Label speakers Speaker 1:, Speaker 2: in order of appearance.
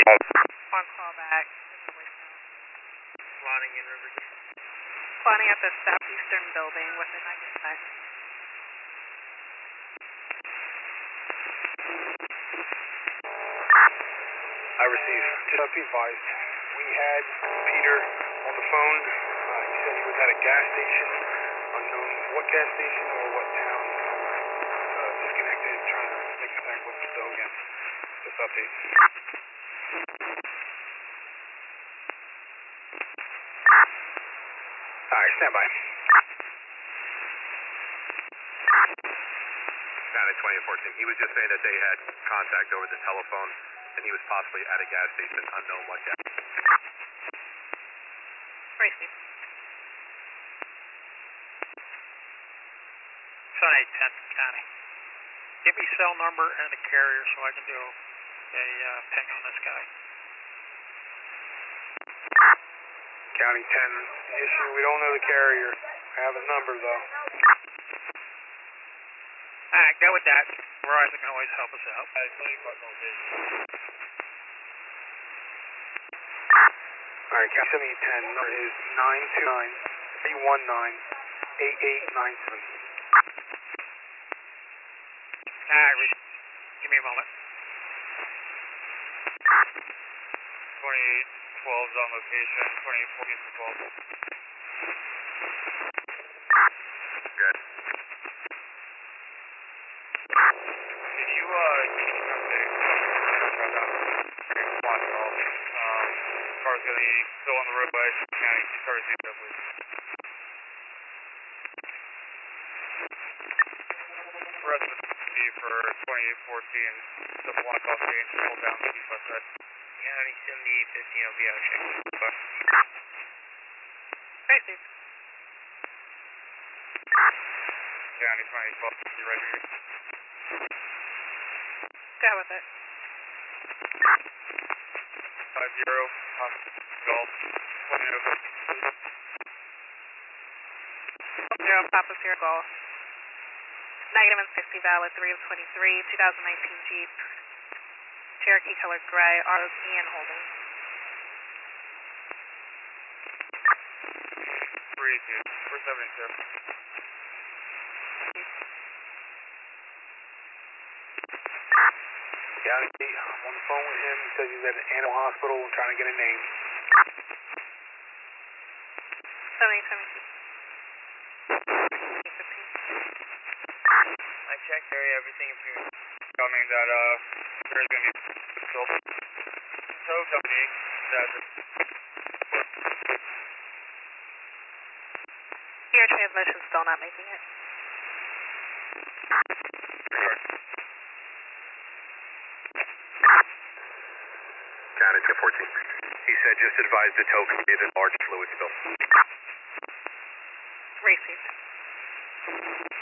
Speaker 1: On call back.
Speaker 2: Spawning in Riverview.
Speaker 1: Spawning at the southeastern building with a 9-5.
Speaker 3: I received. Just be advised, we had Peter on the phone. He said he was at a gas station, unknown what gas station or what town. Disconnected, trying to make contact with the bill again. Just update. Alright, stand by.
Speaker 2: County 2014. He was just saying that they had contact over the telephone and he was possibly at a gas station, unknown what gas.
Speaker 1: Racing.
Speaker 4: Son 810 County. Give me cell number and the carrier so I can do a ping on this guy.
Speaker 3: County 10, the issue, we don't know the carrier. I have his number though.
Speaker 4: Alright, go with that. Verizon can always help us out.
Speaker 3: Alright, County 10, number is 929-319-8897.
Speaker 4: Alright, give me a moment.
Speaker 2: 2812 is on location, 2814 for 12. Good. Did you, car's gonna be still on the roadway, county, sorry, do that, please. Rest of the for 2814, the block off range, hold down the east west side. County 7815 will be out of shape.
Speaker 1: Racing.
Speaker 2: County 2012, you ready here?
Speaker 1: Go with it.
Speaker 2: 50, Golf,
Speaker 1: 0 Papa Sierra Golf. Negative and 60 valid 323, 2019 Jeep. Cherokee colored gray, ROC and holding.
Speaker 2: 472.
Speaker 3: Yeah, I'm on the phone with him. He says he's at an animal hospital trying to get a name.
Speaker 1: 7872.
Speaker 2: I checked area, everything appears coming that there's going to be filled. Tow company that
Speaker 1: Your transmission's still not making it.
Speaker 2: County 1014. He said just advise the tow company that large fluid spill.
Speaker 1: Racing.